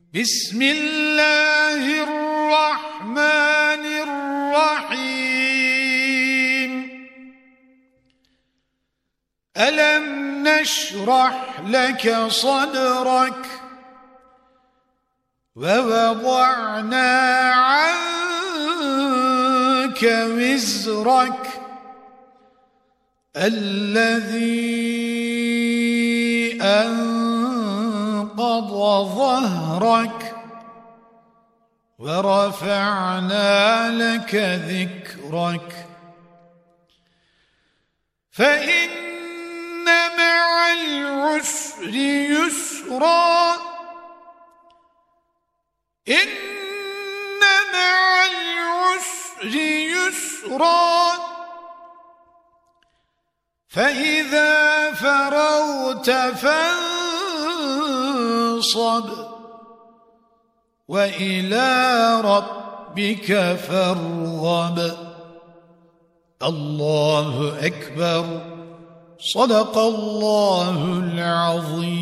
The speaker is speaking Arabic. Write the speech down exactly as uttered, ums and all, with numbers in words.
بسم الله الرحمن الرحيم ألم نشرح لك صدرك ووضعنا عنك وزرك الذي أنقض ظهرك ورفعنا لك ذكرك فإن مع العسر يسرا إن مع العسر يسرا فإذا فرغت فانصب وإلى ربك فارغب الله أكبر صدق الله العظيم.